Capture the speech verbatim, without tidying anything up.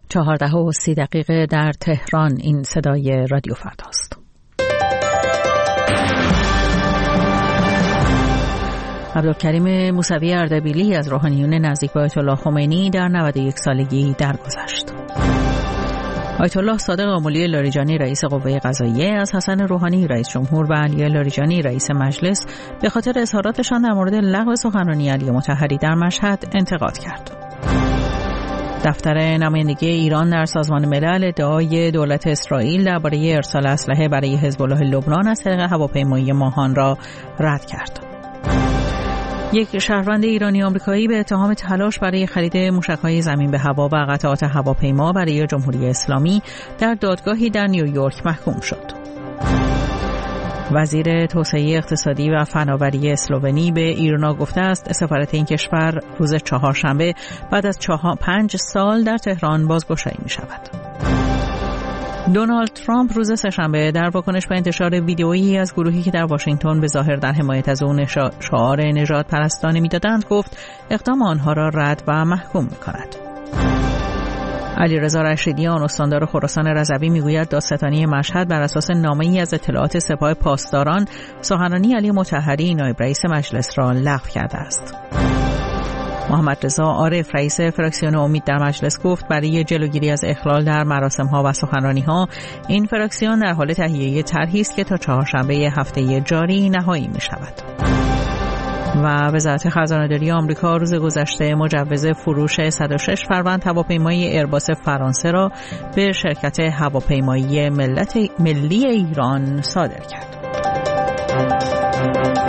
چهارده و سی دقیقه در تهران. این صدای رادیو فرداست. عبدالکریم موسوی اردبیلی از روحانیون نزدیک به آیت الله خمینی در نود و یک سالگی درگذشت. آیت الله صادق آملی لاریجانی رئیس قوه قضاییه از حسن روحانی رئیس جمهور و علی لاریجانی رئیس مجلس به خاطر اظهاراتشان در مورد لغو سخنرانی علی مطهری در مشهد انتقاد کرد. دفتر نمایندگی ایران در سازمان ملل ادعای دولت اسرائیل درباره ارسال اسلحه برای حزب الله لبنان از طریق هواپیمایی ماهان را رد کرد. یک شهروند ایرانی آمریکایی به اتهام تلاش برای خرید موشک‌های زمین به هوا و قطعات هواپیما برای جمهوری اسلامی در دادگاهی در نیویورک محکوم شد. وزیر توسعه اقتصادی و فناوری اسلوونی به ایرنا گفته است سفارت این کشور روز چهارشنبه بعد از چهار پنج سال در تهران بازگشایی می شود. دونالد ترامپ روز سه‌شنبه در واکنش به انتشار ویدئویی از گروهی که در واشنگتن به ظاهر در حمایت از او شعار نژاد پرستانه می‌دادند گفت اقدام آنها را رد و محکوم می‌کند. علیرضا رشیدیان استاندار خراسان رضوی میگوید دادستانی مشهد بر اساس نامه‌ای از اطلاعات سپاه پاسداران سخنرانی علی مطهری نایب رئیس مجلس را لغو کرده است. محمد رضا عارف رئیس فراکسیون امید در مجلس گفت برای جلوگیری از اخلال در مراسم‌ها و سخنرانی‌ها این فراکسیون در حال تهیه طرحی است که تا چهارشنبه هفته جاری نهایی می‌شود. و وزارت خزانه‌داری آمریکا روز گذشته مجوز فروش صد و شش فروند هواپیمای ایرباس فرانسه را به شرکت هواپیمایی ملت ملی ایران صادر کرد.